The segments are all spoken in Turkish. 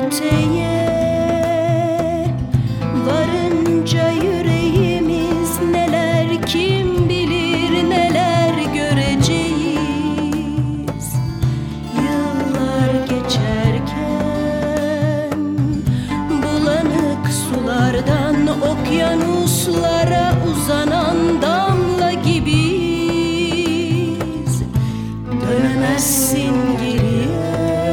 öteye varınca yüreğimiz neler kim bilir neler göreceğiz. Yıllar geçerken bulanık sulardan okyanuslara uzanan damla gibiyiz. Dönemezsin geriye,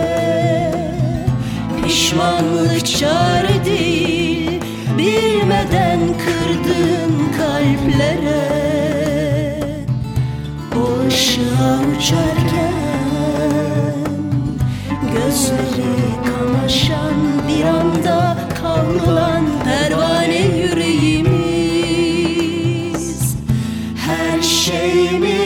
pişmanlık çare değil, bilmeden kırdığın kalplere. O ışığa uçarken gözleri kamaşan, bir anda kavrulan pervane yüreğimiz. Her şey mi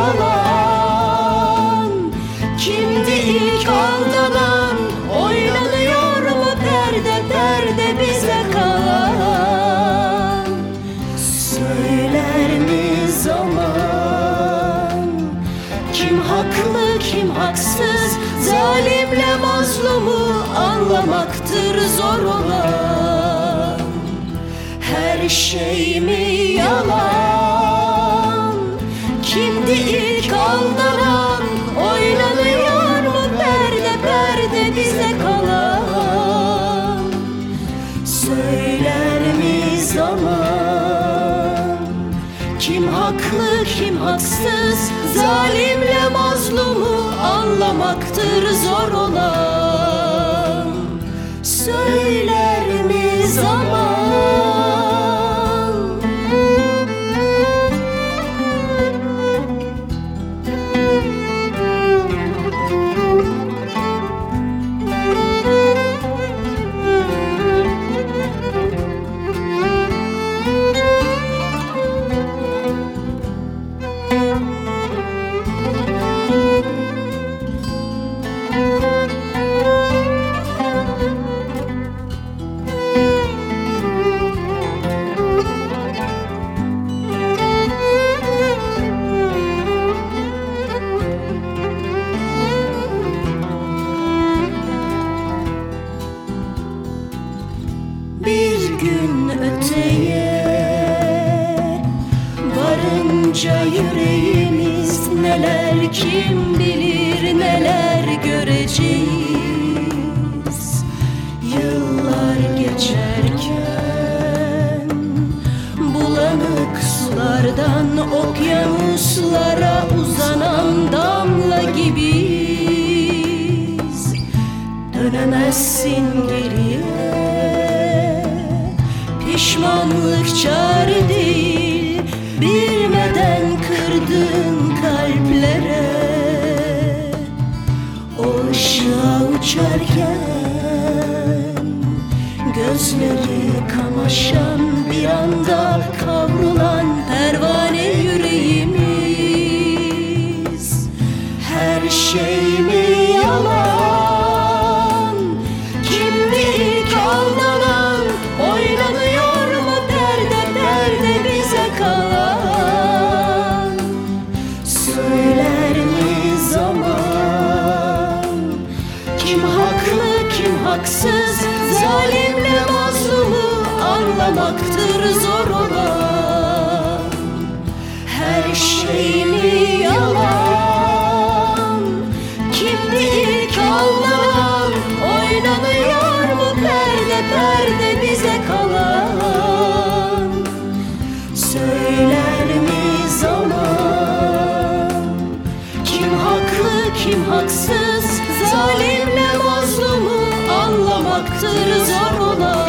yalan? Kimdi ilk aldanan? Oynanıyor mu perde perde bize kalan? Söyler mi zaman? Kim haklı kim haksız? Zalimle mazlumu anlamaktır zor olan. Her şey mi yalan? Kimdi ilk aldanan? Oynanıyor mu perde perde bize kalan? Söyler mi zaman? Kim haklı kim haksız? Zalimle mazlumu anlamaktır zor olan. Söyler mi zaman? Bir gün öteye varınca yüreğimiz neler kim bilir neler göreceğiz. Yıllar geçerken bulanık sulardan okyanuslara uzanan damla gibiyiz. Dönemezsin geriye, pişmanlık çare değil, bilmeden kırdığın kalplere. O ışığa uçarken gözleri kamaşan, bir anda kavrulan pervane yüreğimiz. Her şey mi yalan? Kimdi ilk aldanan? Oynanıyor mu perde perde bize kalan? Söyler mi zaman? Kim haklı kim haksız? Zalimle mazlumu anlamaktır zor olan. Her şey mi yalan? Kimdi ilk aldanan? Oynanıyor mu perde perde bize kalan? Söyler mi zaman? Kim haklı kim haksız? Zalimle mazlumu anlamaktır zor olan.